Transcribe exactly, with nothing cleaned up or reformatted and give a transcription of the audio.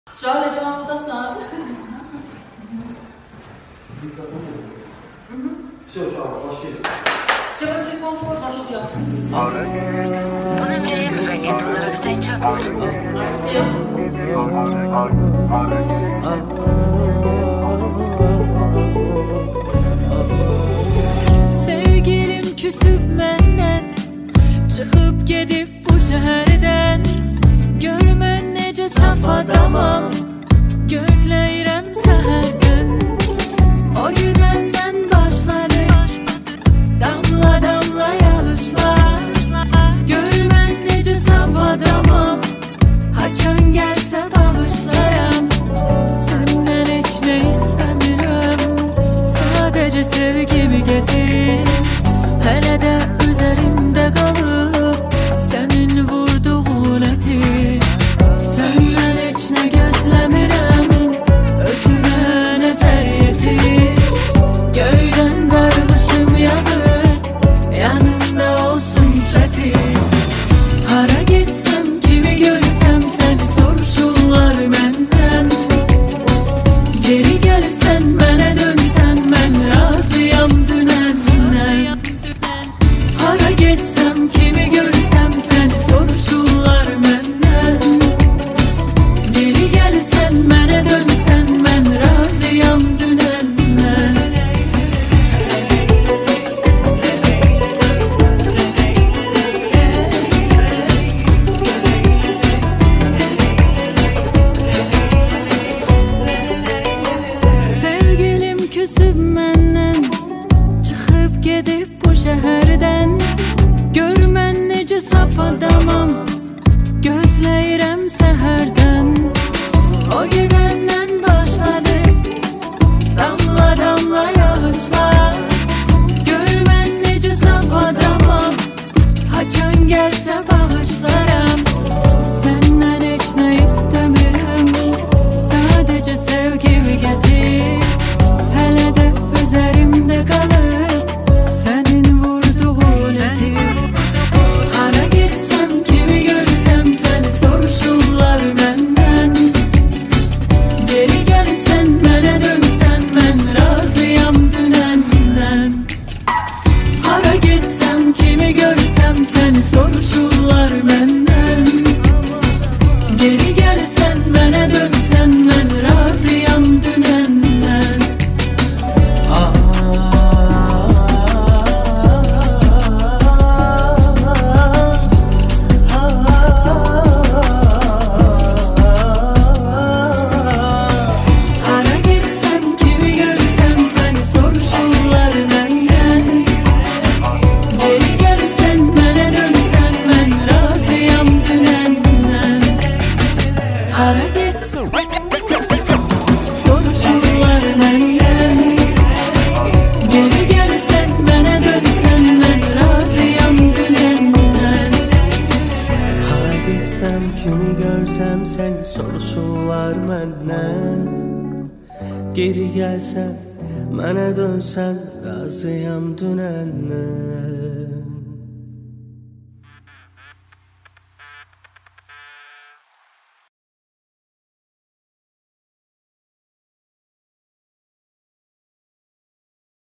Şöyle canlıdasan. Все, шаг, пошли. Сегодня телефон дошли. Sevgilim küsüp menden, çıkıp gedip bu şehirden. Görmen nece saf adamam, gözleyirem seherden. O günden başladı damla damla yağışlar. Görmen nece saf adamam, haçan gelse bağışlarım. Senden hiç ne istemiyorum, sadece sevgimi getir. Hele de üzerimde kalıp senin vurduğun eti. Senden hiç ne gözlemirem, özüme nezer yetir. Göyden dargışım yağır, yanımda olsun çetin. Hara gitsem, kimi görsem seni soruşurlar benden. Geri gelsen, bana dönsen, ben razıyam dünenden. Hara gitsem, kimi görsem seni soruşurlar benden. Geri gelsen, bana dönsen, ben razıyam dünenden. Sevgilim küsüp menden, çıkıp gedip bu şehirden. Görmen nece saf adamam, gözleyirem seherden. O günden başladı damla damla yağışlar. Görmen nece saf adamam, haçan gelse bağışlarım. Senden hiç ne istemiyorum, sadece sevgimi getir. Hele de üzerimde kalıp senin vurduğun eti. Hara gitsem, kimi görsem seni soruşurlar benden. Geri gelsen, bana dönsen, ben razıyam dünenden. Hara gitsem, kimi görsem seni soruşurlar benden. Geri gelsen, bana dönsen, ben razıyam dünenden. Hara gitsem, kimi görsem seni soruşurlar benden. Geri gelsen, bana dönsen, ben razıyam dünenden. Hara gitsem, soruşurlar benden. Geri gelsen, bana dönsen, ben razıyam dünenden. Hara gitsem, kimi görsem seni soruşurlar benden. Geri gelsen, bana dönsen, razıyam dünenden.